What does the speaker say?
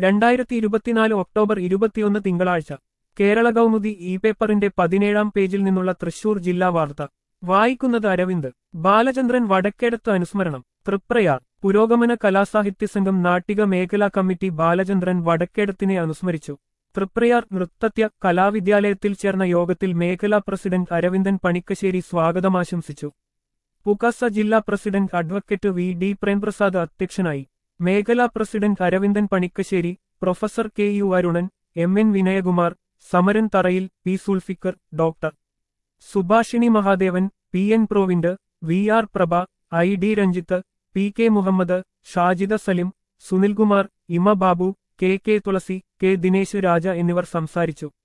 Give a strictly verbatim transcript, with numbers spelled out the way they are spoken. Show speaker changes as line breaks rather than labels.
രണ്ടായിരത്തി ഇരുപത്തിനാല് ഒക്ടോബർ ഇരുപത്തിയൊന്ന് തിങ്കളാഴ്ച കേരള കൗമുദി ഇ പേപ്പറിന്റെ പതിനേഴാം പേജിൽ നിന്നുള്ള തൃശൂർ ജില്ലാ വാർത്ത വായിക്കുന്നത് അരവിന്ദ്. ബാലചന്ദ്രൻ വടക്കേടത്ത് അനുസ്മരണം. തൃപ്രയാർ പുരോഗമന കലാസാഹിത്യ സംഘം നാട്ടിക മേഖലാ കമ്മിറ്റി ബാലചന്ദ്രൻ വടക്കേടത്തിനെ അനുസ്മരിച്ചു. തൃപ്രയാർ നൃത്തത്യ കലാവിദ്യാലയത്തിൽ ചേർന്ന യോഗത്തിൽ മേഖലാ പ്രസിഡന്റ് അരവിന്ദൻ പണിക്കശ്ശേരി സ്വാഗതമാശംസിച്ചു. പുകസ ജില്ലാ president advocate V D Premprasad അധ്യക്ഷനായി. മേഖലാ president Aravindan Panikkassery, professor K U Arunan, M N Vinayakumar, Samaran Tharayil, P Sulfikar, doctor Subhashini Mahadevan, P N Provint, V R Prabha, I D Ranjith, P K Muhammad, Shajida Salim, Sunilkumar, Ima Babu, K K Thulasi, K Dinesh Raja എന്നിവർ സംസാരിച്ചു.